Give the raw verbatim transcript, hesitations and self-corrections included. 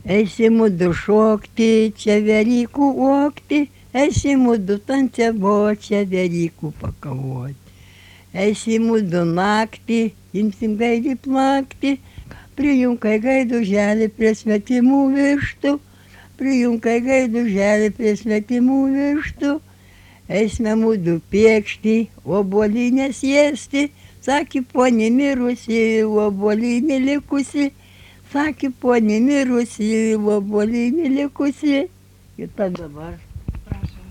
Eisimu du šokti, čia Velykų uokti, eisimu du tancevot, čia Velykų pakavot. Eisimu du naktį, imsim gaidį plakti, prijunkai gaiduželį prie svetimų vištų, prijunkai gaiduželį prie svetimų vištų. Eisme mudu piekšti, obuolinės ėsti, sakė ponė mirusi, obuolinė likusi, sakė ponė mirusi, obuolinė likusi. Ir tad dabar